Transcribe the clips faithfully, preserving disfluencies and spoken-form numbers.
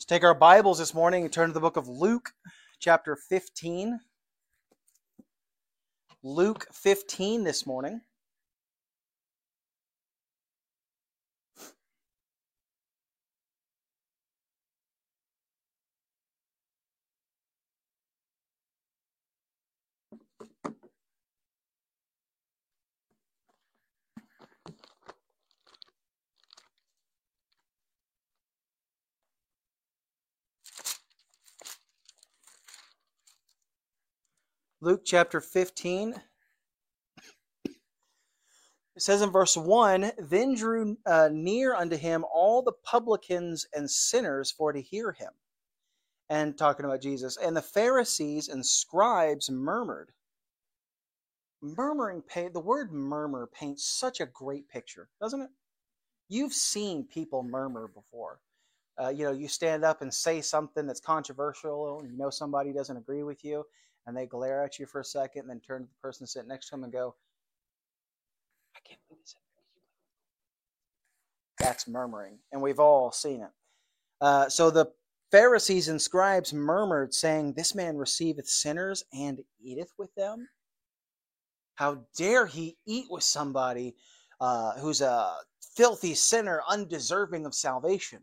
Take our Bibles this morning and turn to the book of Luke, chapter fifteen. Luke fifteen this morning. Luke chapter fifteen. It says in verse one, Then drew uh, near unto him all the publicans and sinners for to hear him. And talking about Jesus. And the Pharisees and scribes murmured. Murmuring, the word murmur paints such a great picture, doesn't it? You've seen people murmur before. Uh, you know, you stand up and say something that's controversial, and you know somebody doesn't agree with you, and they glare at you for a second, and then turn to the person sitting next to them and go, I can't believe this. That's murmuring, and we've all seen it. Uh, so the Pharisees and scribes murmured, saying, This man receiveth sinners and eateth with them? How dare he eat with somebody uh, who's a filthy sinner, undeserving of salvation?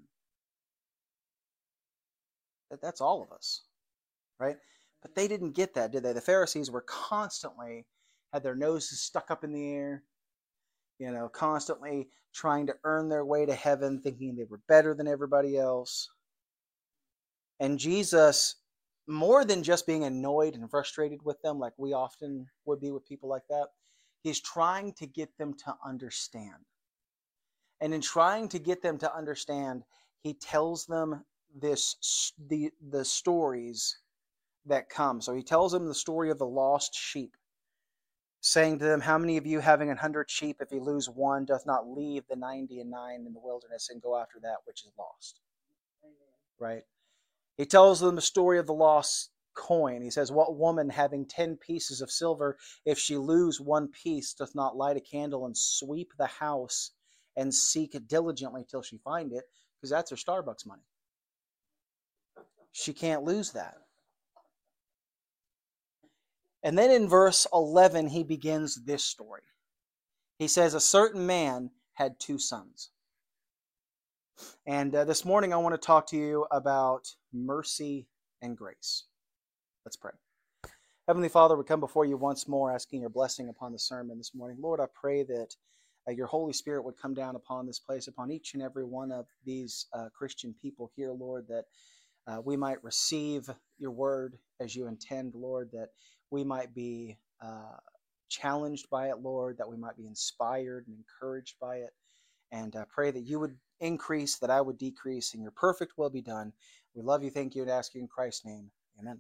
That, that's all of us, right? But they didn't get that, did they? The Pharisees were constantly, had their noses stuck up in the air, you know, constantly trying to earn their way to heaven, thinking they were better than everybody else. And Jesus, more than just being annoyed and frustrated with them, like we often would be with people like that, he's trying to get them to understand. And in trying to get them to understand, he tells them this the the stories that come. So he tells them the story of the lost sheep, saying to them, How many of you, having a hundred sheep, if you lose one, doth not leave the ninety and nine in the wilderness and go after that which is lost? Amen. Right? He tells them the story of the lost coin. He says, What woman, having ten pieces of silver, if she lose one piece, doth not light a candle and sweep the house and seek it diligently till she find it? Because that's her Starbucks money. She can't lose that. And then in verse eleven, he begins this story. He says, A certain man had two sons. And uh, this morning I want to talk to you about mercy and grace. Let's pray. Heavenly Father, we come before you once more asking your blessing upon the sermon this morning. Lord, I pray that uh, your Holy Spirit would come down upon this place, upon each and every one of these uh, Christian people here, Lord, that uh, we might receive your word as you intend, Lord, that we might be uh, challenged by it, Lord, that we might be inspired and encouraged by it. And I pray that you would increase, that I would decrease, and your perfect will be done. We love you, thank you, and ask you in Christ's name. Amen.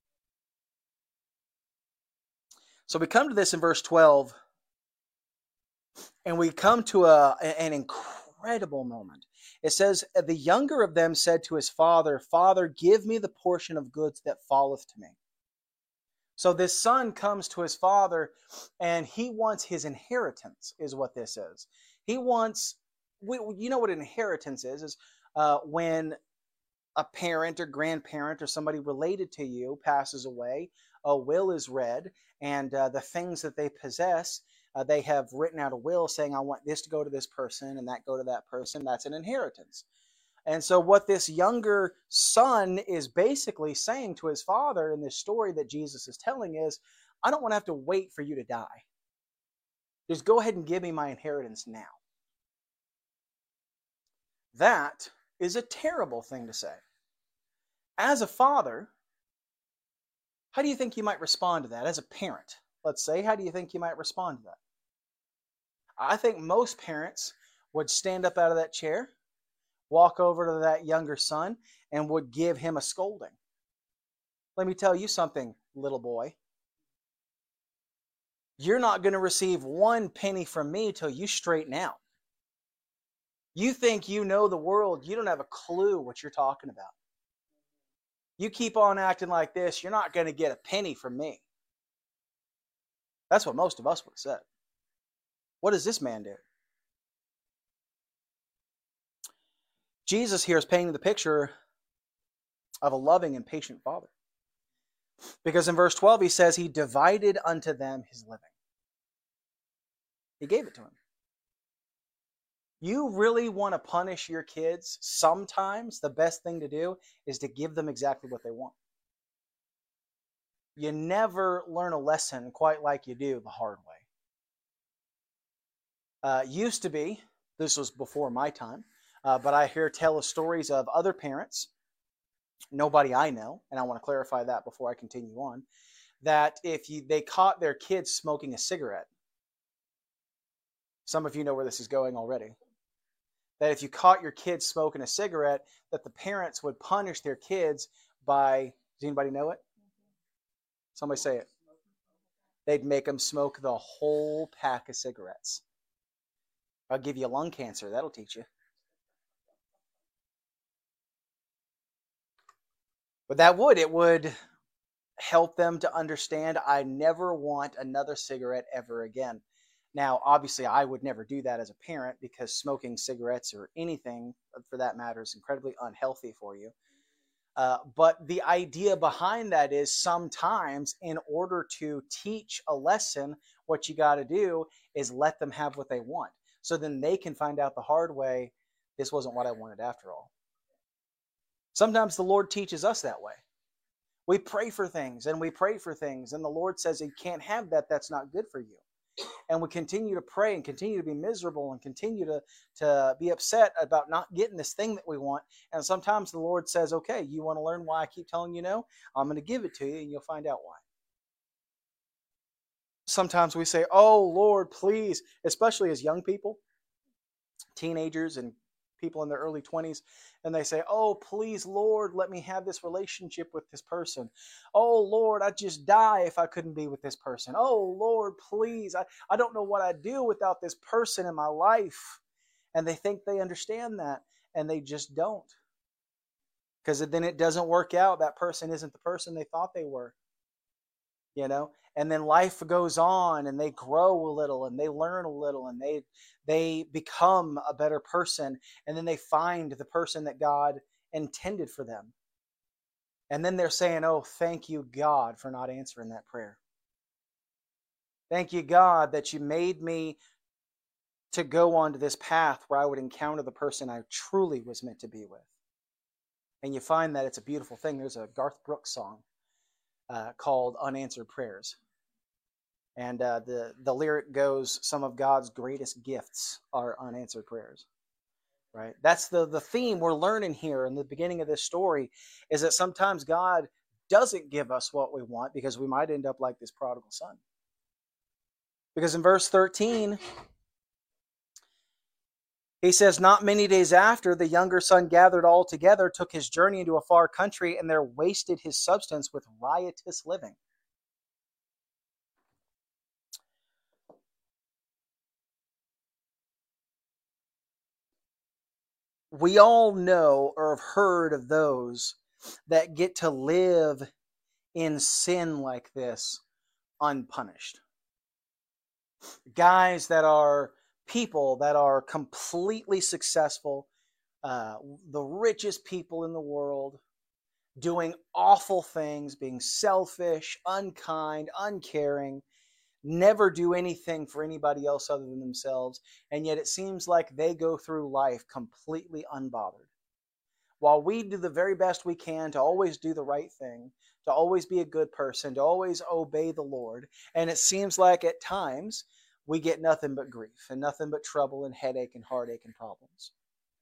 So we come to this in verse twelve, and we come to a, an incredible moment. It says, The younger of them said to his father, Father, give me the portion of goods that falleth to me. So this son comes to his father, and he wants his inheritance, is what this is. He wants, you know what an inheritance is, is uh, when a parent or grandparent or somebody related to you passes away, a will is read, and uh, the things that they possess, uh, they have written out a will saying, I want this to go to this person and that go to that person. That's an inheritance. And so what this younger son is basically saying to his father in this story that Jesus is telling is, I don't want to have to wait for you to die. Just go ahead and give me my inheritance now. That is a terrible thing to say. As a father, how do you think you might respond to that? As a parent, let's say, how do you think you might respond to that? I think most parents would stand up out of that chair, walk over to that younger son, and would give him a scolding. Let me tell you something, little boy. You're not going to receive one penny from me till you straighten out. You think you know the world. You don't have a clue what you're talking about. You keep on acting like this, you're not going to get a penny from me. That's what most of us would have said. What does this man do? Jesus here is painting the picture of a loving and patient Father. Because in verse twelve, he says, he divided unto them his living. He gave it to him. You really want to punish your kids? Sometimes the best thing to do is to give them exactly what they want. You never learn a lesson quite like you do the hard way. Uh, used to be, this was before my time, uh, but I hear tell of stories of other parents, nobody I know, and I want to clarify that before I continue on, that if you, they caught their kids smoking a cigarette, some of you know where this is going already, that if you caught your kids smoking a cigarette, that the parents would punish their kids by, does anybody know it? Somebody say it. They'd make them smoke the whole pack of cigarettes. I'll give you lung cancer. That'll teach you. But that would, it would help them to understand, I never want another cigarette ever again. Now, obviously, I would never do that as a parent because smoking cigarettes or anything for that matter is incredibly unhealthy for you. Uh, but the idea behind that is sometimes in order to teach a lesson, what you got to do is let them have what they want. So then they can find out the hard way, this wasn't what I wanted after all. Sometimes the Lord teaches us that way. We pray for things and we pray for things and the Lord says you can't have that, that's not good for you. And we continue to pray and continue to be miserable and continue to, to be upset about not getting this thing that we want. And sometimes the Lord says, okay, you want to learn why I keep telling you no? I'm going to give it to you and you'll find out why. Sometimes we say, oh, Lord, please, especially as young people, teenagers and people in their early twenties, and they say, oh, please, Lord, let me have this relationship with this person. Oh, Lord, I'd just die if I couldn't be with this person. Oh, Lord, please, I, I don't know what I'd do without this person in my life. And they think they understand that, and they just don't. Because then it doesn't work out. That person isn't the person they thought they were. You know? And then life goes on and they grow a little and they learn a little and they they become a better person. And then they find the person that God intended for them. And then they're saying, oh, thank you, God, for not answering that prayer. Thank you, God, that you made me to go onto this path where I would encounter the person I truly was meant to be with. And you find that it's a beautiful thing. There's a Garth Brooks song uh, called Unanswered Prayers. And uh, the, the lyric goes, some of God's greatest gifts are unanswered prayers. Right? That's the, the theme we're learning here in the beginning of this story, is that sometimes God doesn't give us what we want because we might end up like this prodigal son. Because in verse thirteen, he says, not many days after, the younger son gathered all together, took his journey into a far country, and there wasted his substance with riotous living. We all know or have heard of those that get to live in sin like this unpunished. Guys that are people that are completely successful, uh, the richest people in the world, doing awful things, being selfish, unkind, uncaring, never do anything for anybody else other than themselves, and yet it seems like they go through life completely unbothered. While we do the very best we can to always do the right thing, to always be a good person, to always obey the Lord, and it seems like at times we get nothing but grief and nothing but trouble and headache and heartache and problems.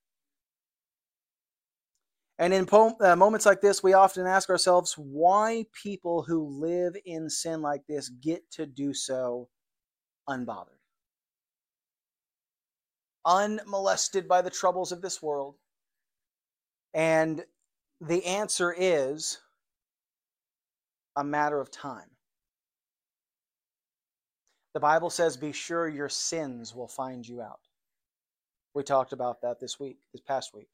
And in uh, moments like this, we often ask ourselves why people who live in sin like this get to do so unbothered, unmolested by the troubles of this world. And the answer is a matter of time. The Bible says, be sure your sins will find you out. We talked about that this week, this past week.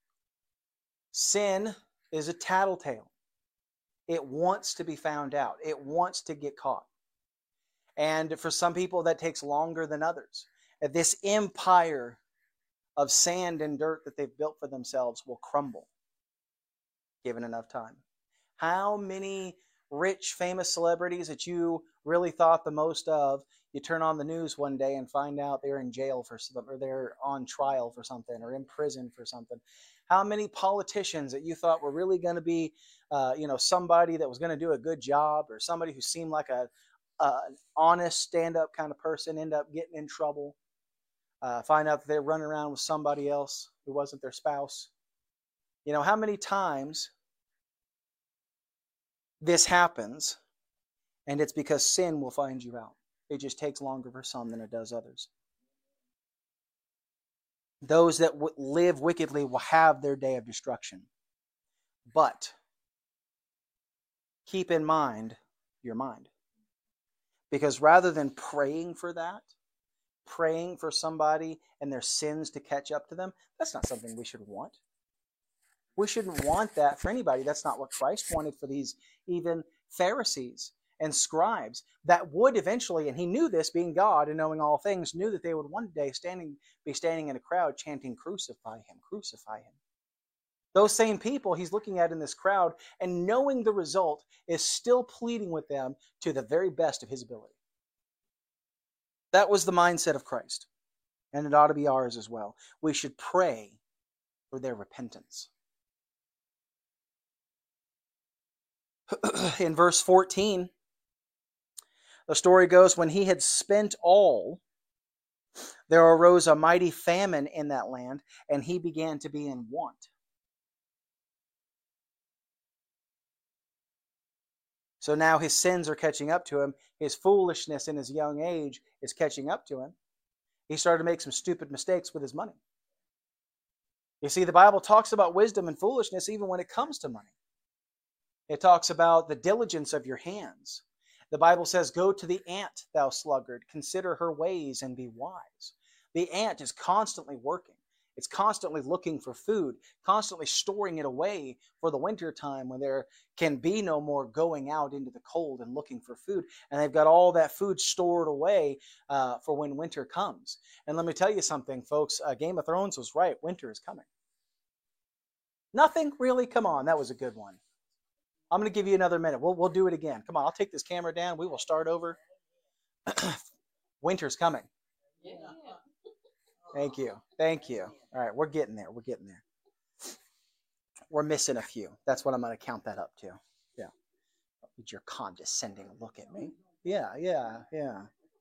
Sin is a tattletale. It wants to be found out. It wants to get caught. And for some people, that takes longer than others. This empire of sand and dirt that they've built for themselves will crumble. given enough time. How many rich, famous celebrities that you really thought the most of, you turn on the news one day and find out they're in jail for something, or they're on trial for something, or in prison for something. How many politicians that you thought were really going to be, uh, you know, somebody that was going to do a good job, or somebody who seemed like a, a an honest, stand-up kind of person, end up getting in trouble, uh, find out that they're running around with somebody else who wasn't their spouse. You know, how many times this happens, and it's because sin will find you out. It just takes longer for some than it does others. Those that w- live wickedly will have their day of destruction. But keep in mind your mind. Because rather than praying for that, praying for somebody and their sins to catch up to them, that's not something we should want. We shouldn't want that for anybody. That's not what Christ wanted for these even Pharisees and scribes that would eventually, and he knew this, being God and knowing all things, knew that they would one day standing be standing in a crowd chanting, "Crucify him, crucify him." Those same people he's looking at in this crowd, and knowing the result, is still pleading with them to the very best of his ability. That was the mindset of Christ, and it ought to be ours as well. We should pray for their repentance. In verse fourteen, the story goes, when he had spent all, there arose a mighty famine in that land, and he began to be in want. So now his sins are catching up to him. His foolishness in his young age is catching up to him. He started to make some stupid mistakes with his money. You see, the Bible talks about wisdom and foolishness even when it comes to money. It talks about the diligence of your hands. The Bible says, "Go to the ant, thou sluggard, consider her ways and be wise." The ant is constantly working. It's constantly looking for food, constantly storing it away for the winter time when there can be no more going out into the cold and looking for food. And they've got all that food stored away uh, for when winter comes. And let me tell you something, folks. Uh, Game of Thrones was right. Winter is coming. Nothing really? Come on, that was a good one. I'm going to give you another minute. We'll, we'll do it again. Come on, I'll take this camera down. We will start over. Winter's coming. Yeah. Thank you. Thank you. All right, we're getting there. We're getting there. We're missing a few. That's what I'm going to count that up to. Yeah. With your condescending look at me. Yeah, yeah, yeah.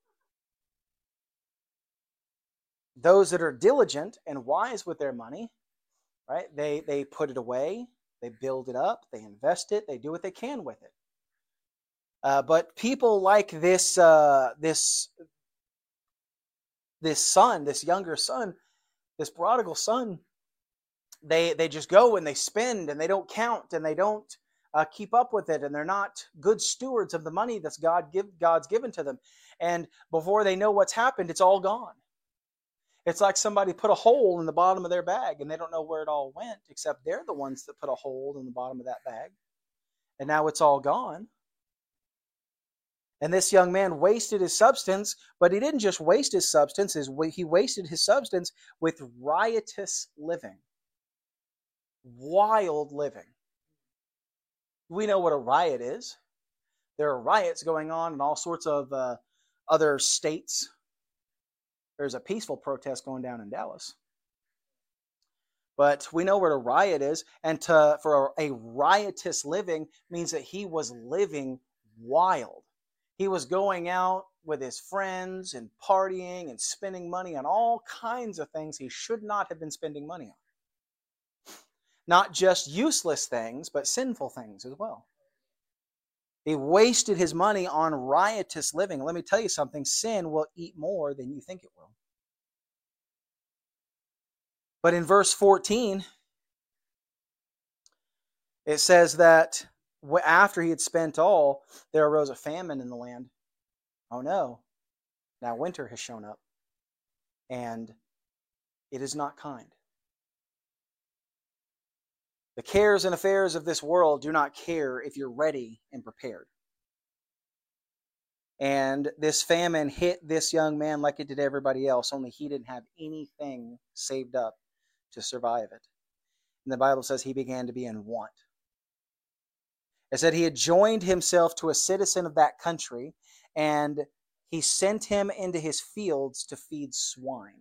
Those that are diligent and wise with their money, right? They they put it away. They build it up. They invest it. They do what they can with it. Uh, but people like this uh, this this son, this younger son, this prodigal son, they they just go and they spend and they don't count and they don't uh, keep up with it, and they're not good stewards of the money that's God give God's given to them. And before they know what's happened, it's all gone. It's like somebody put a hole in the bottom of their bag and they don't know where it all went, except they're the ones that put a hole in the bottom of that bag. And now it's all gone. And this young man wasted his substance, but he didn't just waste his substance, he wasted his substance with riotous living. Wild living. We know what a riot is. There are riots going on in all sorts of uh, other states. There's a peaceful protest going down in Dallas. But we know what a riot is, and to, for a, a riotous living means that he was living wild. He was going out with his friends and partying and spending money on all kinds of things he should not have been spending money on. Not just useless things, but sinful things as well. He wasted his money on riotous living. Let me tell you something, sin will eat more than you think it will. But in verse fourteen, it says that after he had spent all, there arose a famine in the land. Oh no, now winter has shown up, and it is not kind. The cares and affairs of this world do not care if you're ready and prepared. And this famine hit this young man like it did everybody else, only he didn't have anything saved up to survive it. And the Bible says he began to be in want. It said he had joined himself to a citizen of that country, and he sent him into his fields to feed swine.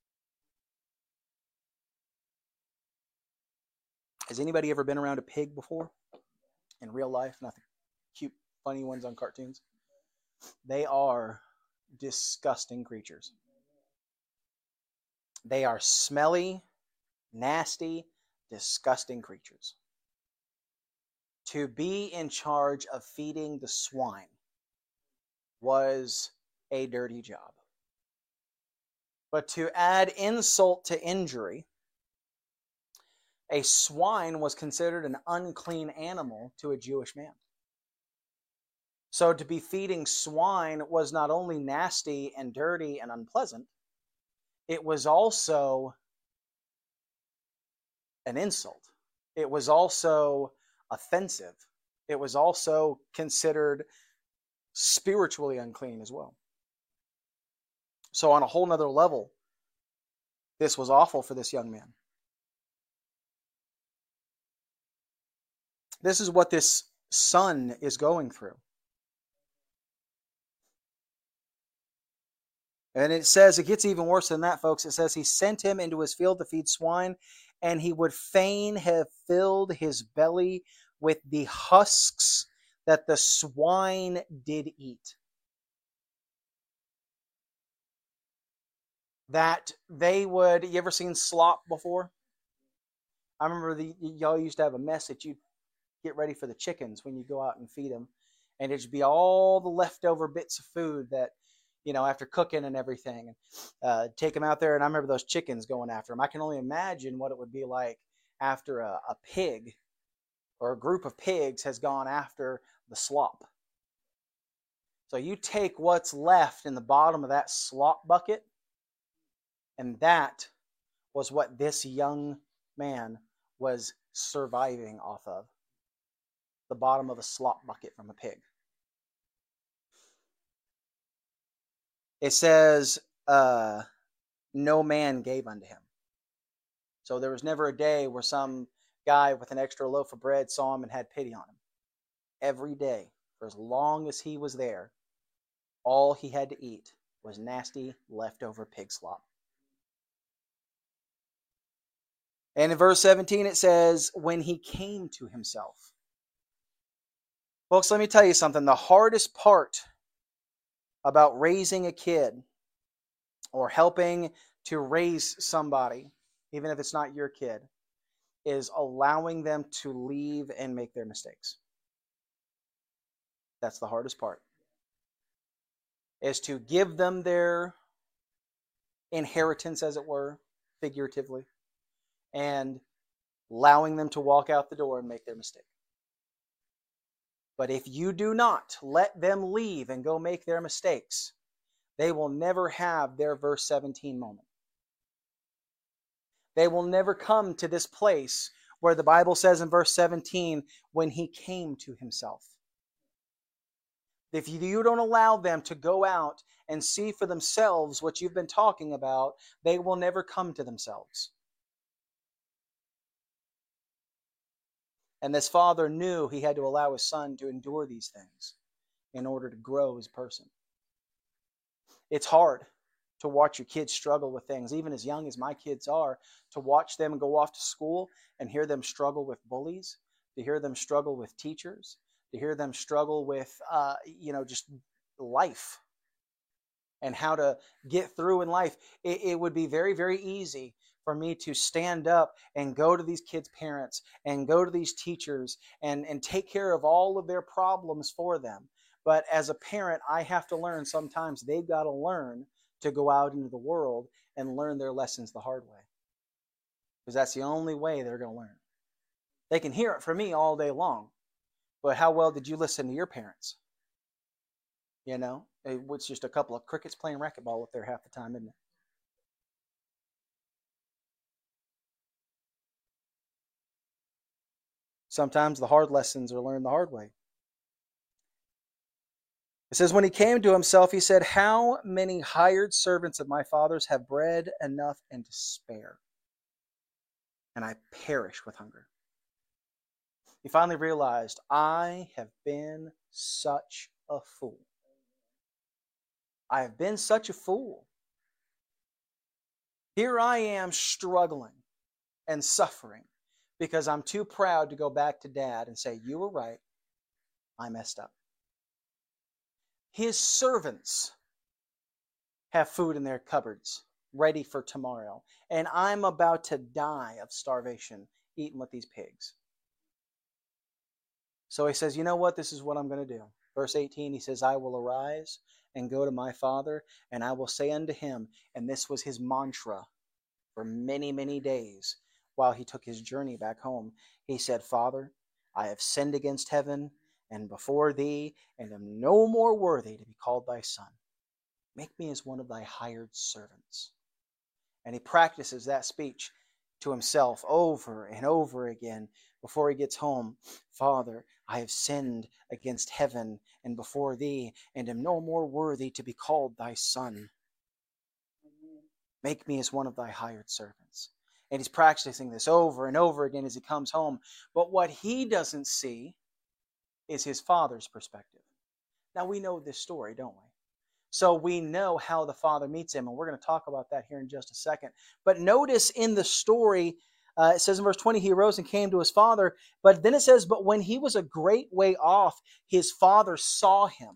Has anybody ever been around a pig before? In real life? Nothing. Cute, funny ones on cartoons. They are disgusting creatures. They are smelly, nasty, disgusting creatures. To be in charge of feeding the swine was a dirty job. But to add insult to injury, a swine was considered an unclean animal to a Jewish man. So to be feeding swine was not only nasty and dirty and unpleasant, it was also an insult. It was also offensive. It was also considered spiritually unclean as well. So on a whole nother level, this was awful for this young man. This is what this son is going through. And it says, it gets even worse than that, folks. It says he sent him into his field to feed swine, and he would fain have filled his belly with the husks that the swine did eat. That they would, you ever seen slop before? I remember the, y'all used to have a mess that you'd get ready for the chickens when you go out and feed them. And it'd be all the leftover bits of food that, you know, after cooking and everything, and uh, take them out there. And I remember those chickens going after them. I can only imagine what it would be like after a, a pig or a group of pigs has gone after the slop. So you take what's left in the bottom of that slop bucket, and that was what this young man was surviving off of. The bottom of a slop bucket from a pig. It says, uh, no man gave unto him. So there was never a day where some guy with an extra loaf of bread saw him and had pity on him. Every day, for as long as he was there, all he had to eat was nasty leftover pig slop. And in verse seventeen it says, when he came to himself. Folks, let me tell you something. The hardest part about raising a kid or helping to raise somebody, even if it's not your kid, is allowing them to leave and make their mistakes. That's the hardest part. Is to give them their inheritance, as it were, figuratively, and allowing them to walk out the door and make their mistake. But if you do not let them leave and go make their mistakes, they will never have their verse seventeen moment. They will never come to this place where the Bible says in verse seventeen, when he came to himself. If you don't allow them to go out and see for themselves what you've been talking about, they will never come to themselves. And this father knew he had to allow his son to endure these things in order to grow as a person. It's hard to watch your kids struggle with things, even as young as my kids are, to watch them go off to school and hear them struggle with bullies, to hear them struggle with teachers, to hear them struggle with, uh, you know, just life and how to get through in life. It, it would be very, very easy for me to stand up and go to these kids' parents and go to these teachers and, and take care of all of their problems for them. But as a parent, I have to learn sometimes they've got to learn to go out into the world and learn their lessons the hard way. Because that's the only way they're going to learn. They can hear it from me all day long. But how well did you listen to your parents? You know, it's just a couple of crickets playing racquetball up there half the time, isn't it? Sometimes the hard lessons are learned the hard way. It says, when he came to himself, he said, how many hired servants of my father's have bread enough and to spare, and I perish with hunger? He finally realized, I have been such a fool. I have been such a fool. Here I am struggling and suffering because I'm too proud to go back to Dad and say, you were right, I messed up. His servants have food in their cupboards ready for tomorrow, and I'm about to die of starvation eating with these pigs. So he says, you know what? This is what I'm going to do. Verse eighteen, he says, I will arise and go to my father, and I will say unto him, and this was his mantra for many, many days while he took his journey back home. He said, Father, I have sinned against heaven and before thee, and am no more worthy to be called thy son. Make me as one of thy hired servants. And he practices that speech to himself over and over again before he gets home. Father, I have sinned against heaven and before thee, and am no more worthy to be called thy son. Make me as one of thy hired servants. And he's practicing this over and over again as he comes home. But what he doesn't see is his father's perspective. Now we know this story, don't we? So we know how the father meets him, and we're going to talk about that here in just a second. But notice in the story, uh, it says in verse twenty, he arose and came to his father. But then it says, but when he was a great way off, his father saw him.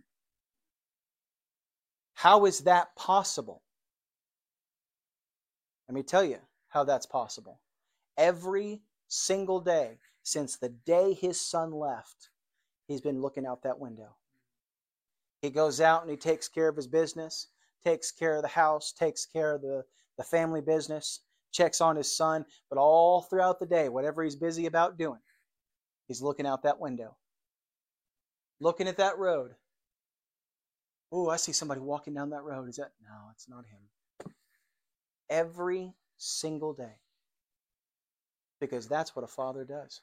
How is that possible? Let me tell you how that's possible. Every single day since the day his son left, he's been looking out that window. He goes out and he takes care of his business, takes care of the house, takes care of the, the family business, checks on his son. But all throughout the day, whatever he's busy about doing, he's looking out that window, looking at that road. Oh, I see somebody walking down that road. Is that? No, it's not him. Every single day. Because that's what a father does.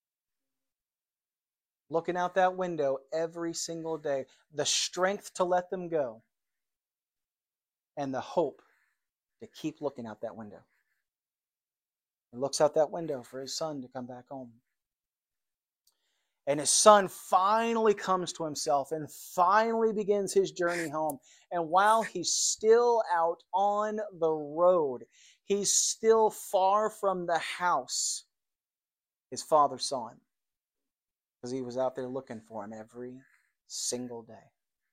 Looking out that window every single day. The strength to let them go. And the hope to keep looking out that window. He looks out that window for his son to come back home. And his son finally comes to himself and finally begins his journey home. And while he's still out on the road, he's still far from the house, his father saw him. Because he was out there looking for him every single day.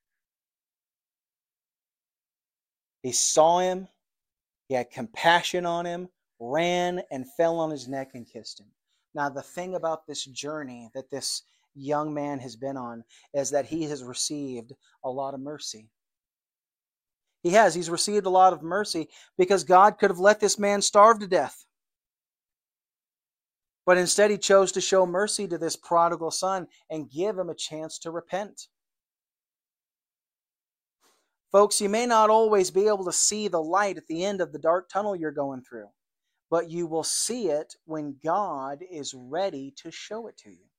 He saw him, he had compassion on him, ran and fell on his neck and kissed him. Now, the thing about this journey that this young man has been on is that he has received a lot of mercy. He has. He's received a lot of mercy because God could have let this man starve to death. But instead, he chose to show mercy to this prodigal son and give him a chance to repent. Folks, you may not always be able to see the light at the end of the dark tunnel you're going through, but you will see it when God is ready to show it to you.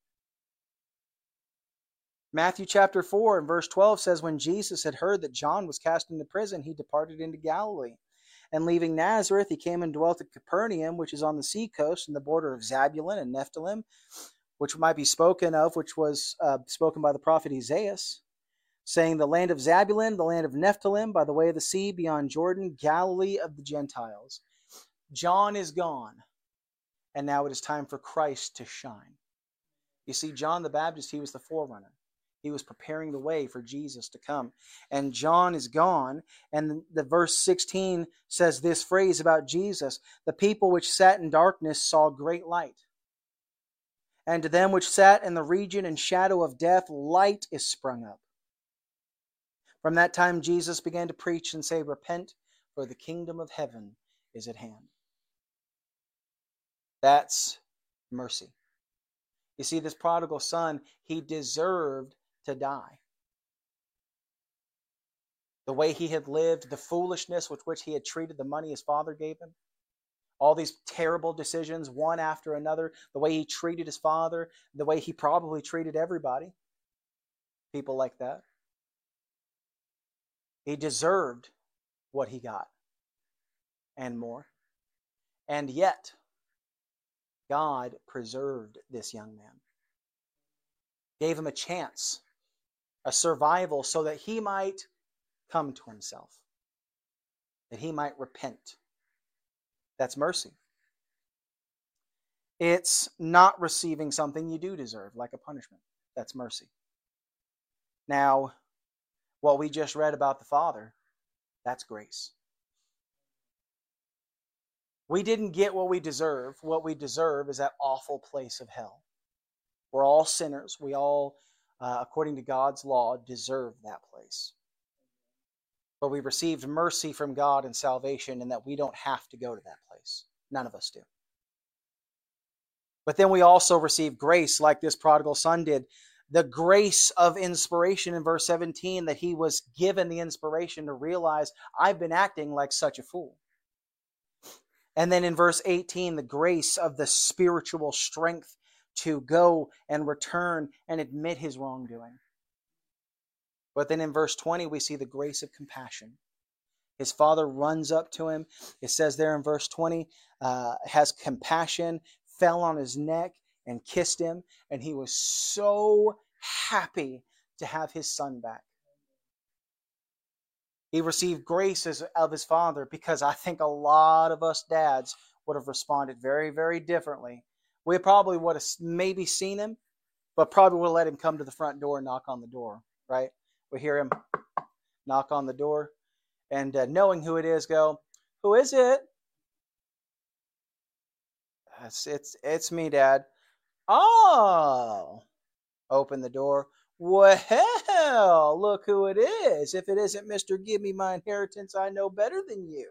Matthew chapter four and verse twelve says, when Jesus had heard that John was cast into prison, he departed into Galilee. And leaving Nazareth, he came and dwelt at Capernaum, which is on the sea coast in the border of Zabulon and Nephthalim, which might be spoken of, which was uh, spoken by the prophet Isaiah, saying, the land of Zabulon, the land of Nephthalim, by the way of the sea, beyond Jordan, Galilee of the Gentiles. John is gone, and now it is time for Christ to shine. You see, John the Baptist, he was the forerunner. He was preparing the way for Jesus to come. And John is gone, and the verse sixteen says this phrase about Jesus, the people which sat in darkness saw great light. And to them which sat in the region and shadow of death, light is sprung up. From that time Jesus began to preach and say, repent, for the kingdom of heaven is at hand. That's mercy. You see, this prodigal son, he deserved to die. The way he had lived, the foolishness with which he had treated the money his father gave him, all these terrible decisions, one after another, the way he treated his father, the way he probably treated everybody, people like that. He deserved what he got and more. And yet, God preserved this young man. Gave him a chance, a survival, so that he might come to himself, that he might repent. That's mercy. It's not receiving something you do deserve, like a punishment. That's mercy. Now, what we just read about the Father, that's grace. We didn't get what we deserve. What we deserve is that awful place of hell. We're all sinners. We all, uh, according to God's law, deserve that place. But we received mercy from God and salvation, and that we don't have to go to that place. None of us do. But then we also receive grace, like this prodigal son did. The grace of inspiration in verse seventeen, that he was given the inspiration to realize, I've been acting like such a fool. And then in verse eighteen, the grace of the spiritual strength to go and return and admit his wrongdoing. But then in verse twenty, we see the grace of compassion. His father runs up to him. It says there in verse twenty, uh, has compassion, fell on his neck and kissed him. And he was so happy to have his son back. He received grace as, of his father, because I think a lot of us dads would have responded very, very differently. We probably would have maybe seen him, but probably would have let him come to the front door and knock on the door, right? We hear him knock on the door, and uh, knowing who it is, go, who is it? It's, it's, it's me, Dad. Oh, open the door. Well, look who it is. If it isn't Mister Give Me My Inheritance, I know better than you.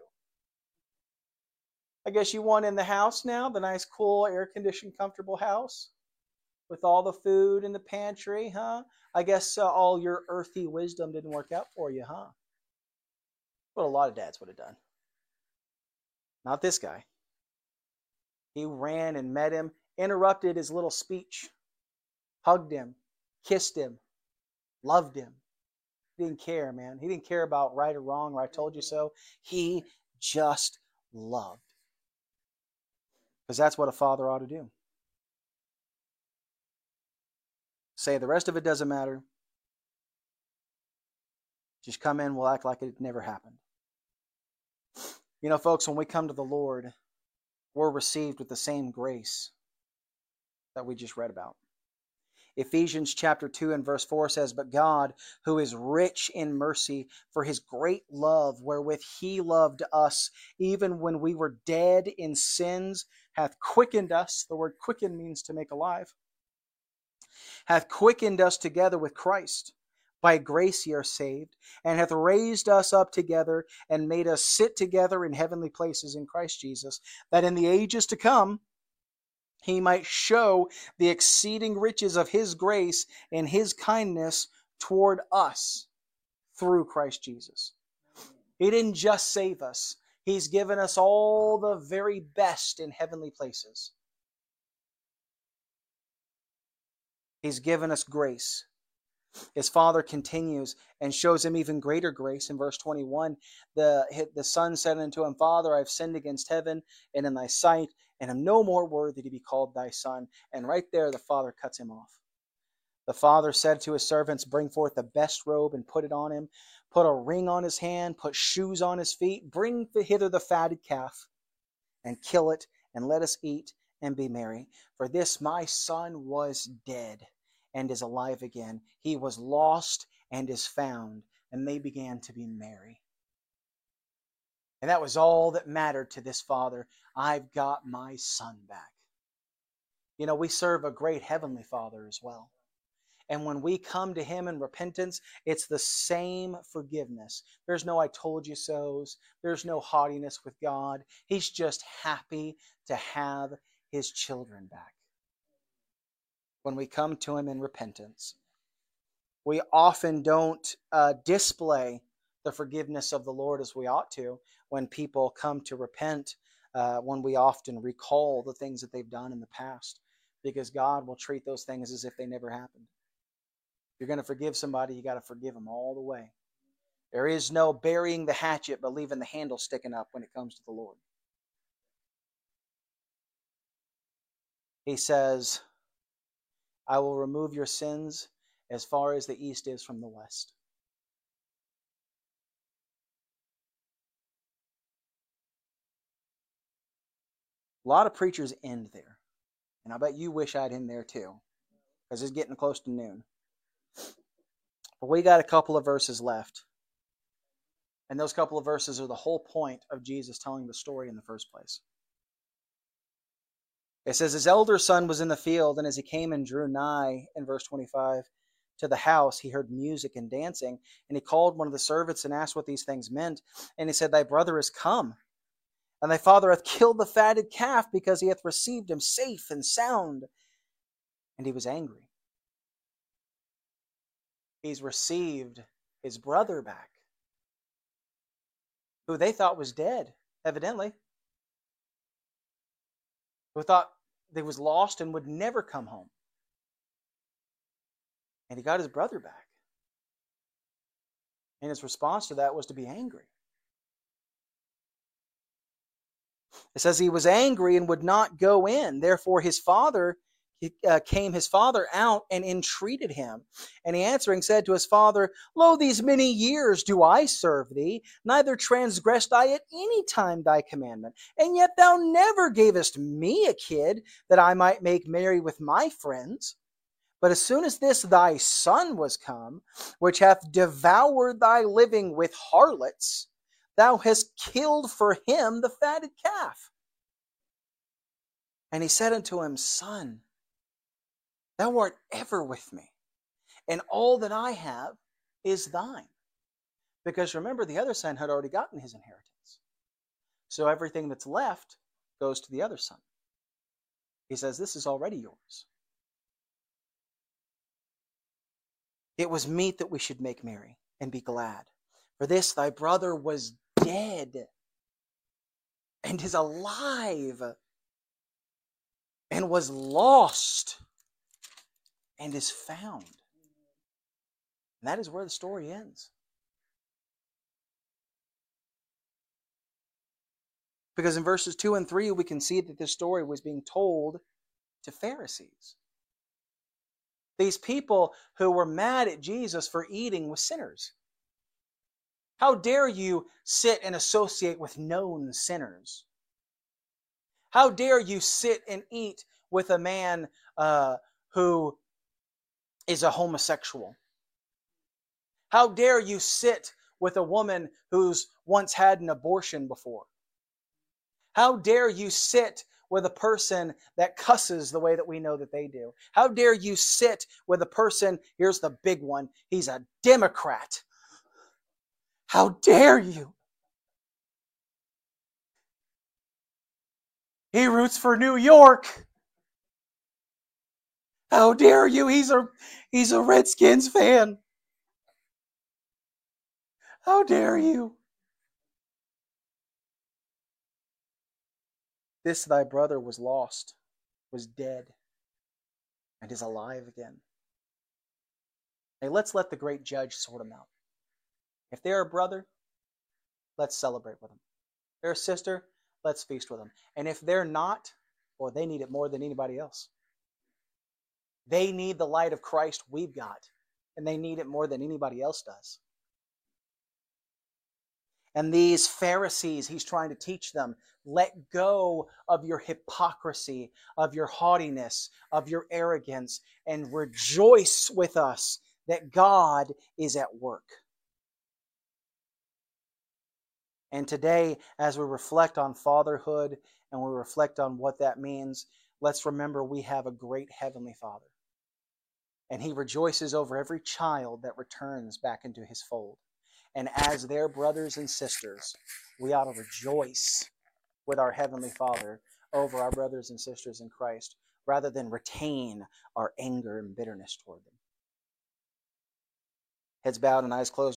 I guess you want in the house now, the nice, cool, air-conditioned, comfortable house with all the food in the pantry, huh? I guess uh, all your earthy wisdom didn't work out for you, huh? What a lot of dads would have done. Not this guy. He ran and met him, interrupted his little speech, hugged him, kissed him, loved him. He didn't care, man. He didn't care about right or wrong or I told you so. He just loved. Because that's what a father ought to do. Say the rest of it doesn't matter. Just come in, we'll act like it never happened. You know, folks, when we come to the Lord, we're received with the same grace that we just read about. Ephesians chapter two and verse four says, But God, who is rich in mercy, for his great love wherewith he loved us, even when we were dead in sins, hath quickened us. The word quicken means to make alive. Hath quickened us together with Christ. By grace ye are saved, and hath raised us up together, and made us sit together in heavenly places in Christ Jesus, that in the ages to come he might show the exceeding riches of his grace and his kindness toward us through Christ Jesus. He didn't just save us. He's given us all the very best in heavenly places. He's given us grace. His father continues and shows him even greater grace. In verse twenty-one, the, the son said unto him, Father, I have sinned against heaven and in thy sight, and am no more worthy to be called thy son. And right there, the father cuts him off. The father said to his servants, Bring forth the best robe and put it on him. Put a ring on his hand, put shoes on his feet. Bring hither the fatted calf, and kill it, and let us eat and be merry. For this my son was dead, and is alive again. He was lost and is found. And they began to be merry. And that was all that mattered to this father. I've got my son back. You know, we serve a great heavenly Father as well. And when we come to him in repentance, it's the same forgiveness. There's no I told you so's. There's no haughtiness with God. He's just happy to have his children back. When we come to him in repentance, we often don't uh, display the forgiveness of the Lord as we ought to when people come to repent, uh, when we often recall the things that they've done in the past, because God will treat those things as if they never happened. If you're going to forgive somebody, you got to forgive them all the way. There is no burying the hatchet but leaving the handle sticking up when it comes to the Lord. He says, I will remove your sins as far as the east is from the west. A lot of preachers end there. And I bet you wish I'd end there too, because it's getting close to noon. But we got a couple of verses left. And those couple of verses are the whole point of Jesus telling the story in the first place. It says, his elder son was in the field, and as he came and drew nigh, in verse twenty-five, to the house, he heard music and dancing. And he called one of the servants and asked what these things meant. And he said, thy brother is come, and thy father hath killed the fatted calf, because he hath received him safe and sound. And he was angry. He's received his brother back, who they thought was dead, evidently. Who thought they was lost and would never come home. And he got his brother back. And his response to that was to be angry. It says he was angry and would not go in. Therefore his father He, uh, came his father out and entreated him. And he answering said to his father, lo, these many years do I serve thee, neither transgressed I at any time thy commandment. And yet thou never gavest me a kid, that I might make merry with my friends. But as soon as this thy son was come, which hath devoured thy living with harlots, thou hast killed for him the fatted calf. And he said unto him, son, thou art ever with me, and all that I have is thine. Because remember, the other son had already gotten his inheritance. So everything that's left goes to the other son. He says, this is already yours. It was meet that we should make merry and be glad. For this thy brother was dead, and is alive, and was lost, and is found. And that is where the story ends. Because in verses two and three, we can see that this story was being told to Pharisees. These people who were mad at Jesus for eating with sinners. How dare you sit and associate with known sinners? How dare you sit and eat with a man uh, who is a homosexual? How dare you sit with a woman who's once had an abortion before? How dare you sit with a person that cusses the way that we know that they do? How dare you sit with a person, here's the big one, he's a Democrat. How dare you? He roots for New York. How dare you? He's a he's a Redskins fan. How dare you? This thy brother was lost, was dead, and is alive again. Hey, let's let the great judge sort them out. If they're a brother, let's celebrate with them. If they're a sister, let's feast with them. And if they're not, well, they need it more than anybody else. They need the light of Christ we've got, and they need it more than anybody else does. And these Pharisees, he's trying to teach them, let go of your hypocrisy, of your haughtiness, of your arrogance, and rejoice with us that God is at work. And today, as we reflect on fatherhood and we reflect on what that means, let's remember we have a great Heavenly Father. And He rejoices over every child that returns back into His fold. And as their brothers and sisters, we ought to rejoice with our Heavenly Father over our brothers and sisters in Christ, rather than retain our anger and bitterness toward them. Heads bowed and eyes closed.